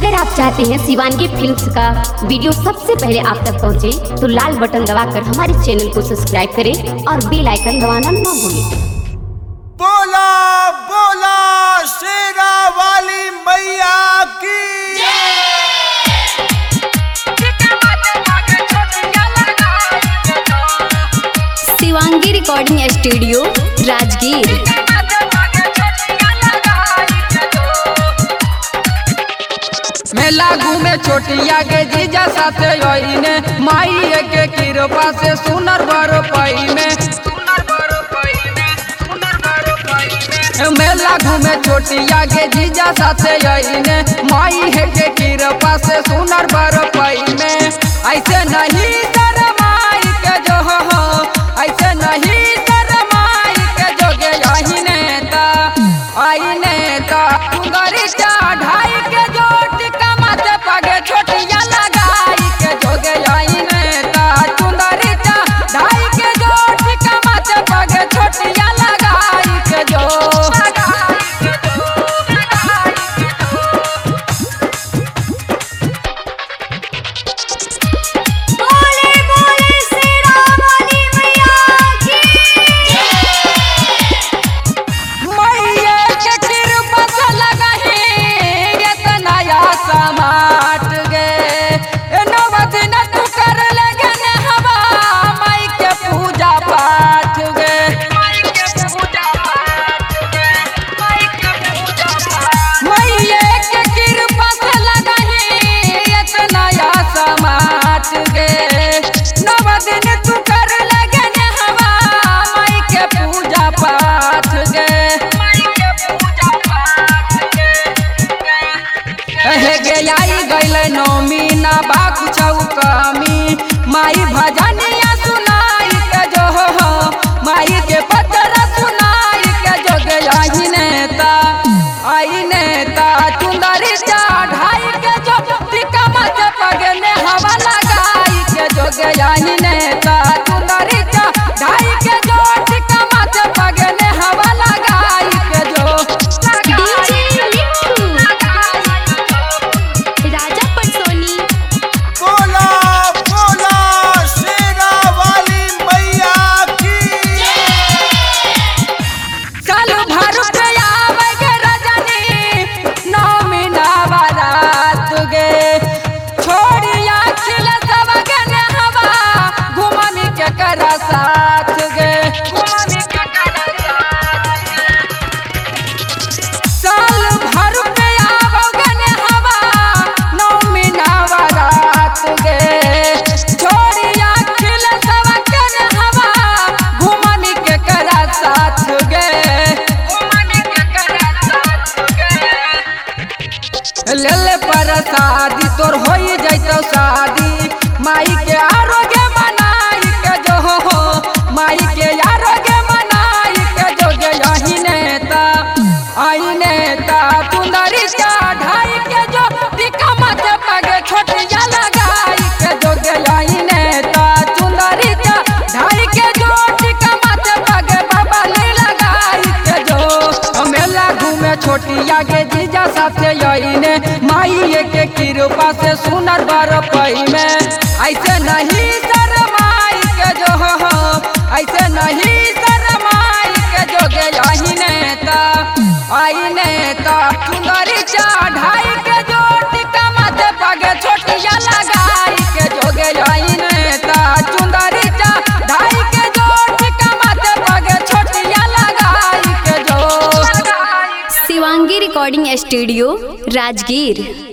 अगर आप चाहते हैं शिवानगी फिल्म्स का वीडियो सबसे पहले आप तक पहुंचे, तो लाल बटन दबाकर हमारे चैनल को सब्सक्राइब करें और बेल आइकन दबाना ना भूलें। बोला बोला शेरा वाली मैया की शिवांगी रिकॉर्डिंग स्टूडियो राजगीर। मेला घूमे छोटिया के जीजा साथे ने माई के कृपा से सुनर बरो पाई में मेला घूमे छोटिया के जीजा साथे ने माई के कृपा से सुनर बरो पाई में ऐसे नहीं शरमाई के जो हो ऐसे नहीं शरमाई के जो गे आई नेता सुंदरी चढ़ाई के जो छोटिया लगाई के जोगे आई नेता चुंदरी ढाई के जो टिकमत पगे छोटिया लगाई के जो बोले बोले शेरा वाली मैया की मैया के कृपा से लगाही इतना या समाट गे नव दिन तू कर लगे न हवा माई के पूजा पाठ गे मैया के कृपा से लगाही इतना या समाट गे नव दिन तू कर लगे न हवा माई के पूजा पाठ गे आई गैल नौमी ना बाक चौकमी माई भजनिया सुनाई के जो हो माई के पत्र सुनाई के जो गे आई नेता चुंदरी चढ़ाई के जो टिकमत पगने हवा लगाई के जो गे आई नेता चुंदरी चढ़ाई के जो टिकमत पगने हवा लगाई के जो राजा पटसोनी। बोला बोला शेरा वाली मैया की चल भर पे आवे गे रजनी नौमी नवरात गे छोड़िया खिल सब गे ने हवा घुमनी के कर साथ गे साल भर पे आवोगे ने हवा नौमी नवरात गे छोड़िया खिल सब गे ने हवा घुमनी के कर साथ गे ले ले प्रसादी तोर होई जैतो शादी माई के आरोग्य मनाई के जो हो माई के आरोग्य मनाई के जो गे आई नेता चुंदरी चढ़ाई के जो टिकमत पगे छोटिया लगाई के जो गे आई नेता चुंदरी चढ़ाई के जो टिकमत पगे बबली लगाई के जो मेला घूमे छोटिया के जीजा साथे ने माई के कृपा से सुनर बर पई में ऐसे नहीं शरमाई के जो हो ऐसे नहीं शरमाई के जो गे आई नेता चुंदरी चढ़ाई के जो टिकमत पगे छोटिया लगाई के जो गे आई नेता चुंदरी चढ़ाई के जो टिकमत पगे छोटिया लगाई के जो शिवांगी रिकॉर्डिंग स्टूडियो राजगीर।